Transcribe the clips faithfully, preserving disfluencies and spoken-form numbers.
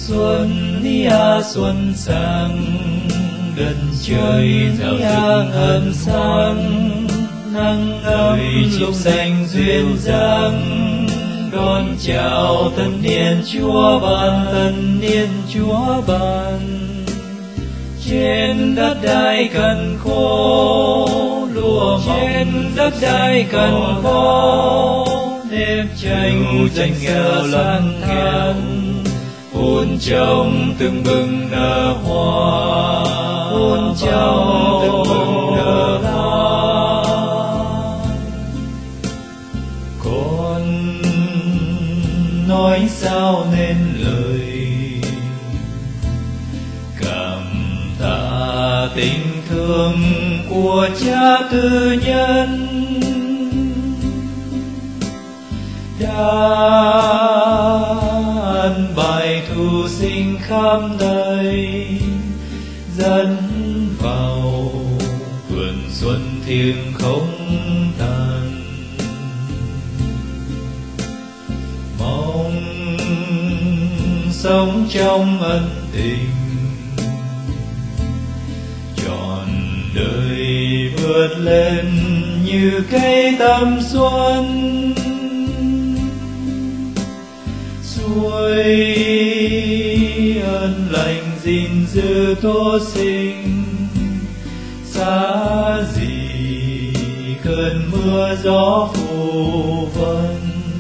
Xuân ia xuân sang, đất trời rào rực hân sang, nắng ấm lúc xanh duyên dáng, đón chào tân niên Chúa ban, tân niên Chúa ban. Trên đất đai cằn khô, lúa trên đất đai cằn khô, nếp chanh chanh nghèo lăng than, phun trồng từng bừng nở hoa, phun trồng từng bừng nở hoa. Con nói sao nên lời, cảm tạ tình thương của Cha Tư Nhân đã an bài thu sinh khắp nơi, dẫn vào vườn xuân thiêng không tàn. Mong sống trong ân tình, trọn đời vượt lên như cây tầm xuân. Suối ơn lành gìn giữ tô sinh, xa gì cơn mưa gió phù vân.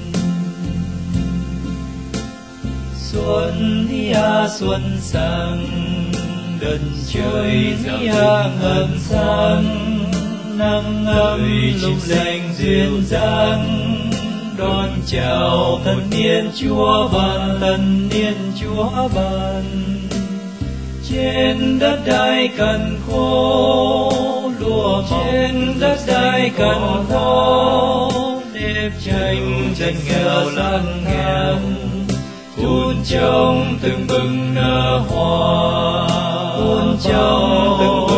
Xuân ia xuân sang, đất trời rào ngân sang, nắng ấm lúc xanh duyên dáng, đón chào tân niên Chúa ban, tân niên Chúa ban. Trên đất đai cằn khô, lúa trên đất đai cằn khô, nếp chanh chanh nghèo lăng ngàn, phun trồng từng bừng nở hoa, phun trồng từng